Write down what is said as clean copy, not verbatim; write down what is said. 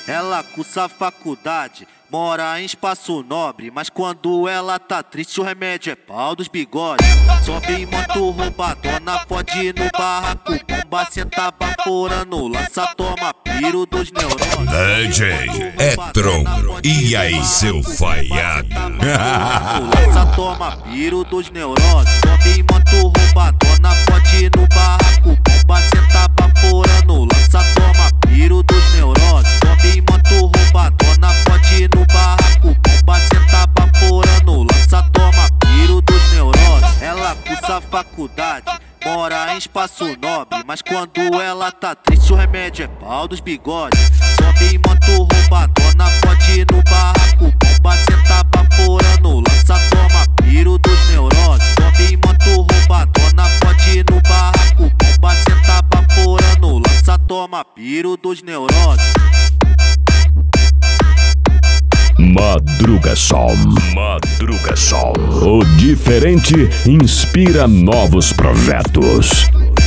Ela cursa faculdade, mora em espaço nobre, mas quando ela tá triste o remédio é pau dos bigodes. Sobe em moto roubadona, fode no barraco, bomba senta baforando, lança toma piro dos neurônios. DJ Etron, e aí seu falhado? Lança toma piro dos neurônios. Sobe em moto roubadona, fode no barraco, bomba senta baforando, lança toma piro dos neurônios. Sobe em moto roubadona, fode no barraco, bomba senta baforando, lança toma piro dos neurônios. Ela cursa faculdade, mora em espaço nobre, mas quando ela tá triste o remédio é pau dos bigodes. Sobe em moto roubadona, fode no barraco, bomba senta baforando, lança toma piro dos neurônios. Sobe em moto roubadona, fode no barraco, bomba senta baforando, lança toma piro dos neurônios. Madruga Som. O diferente inspira novos projetos.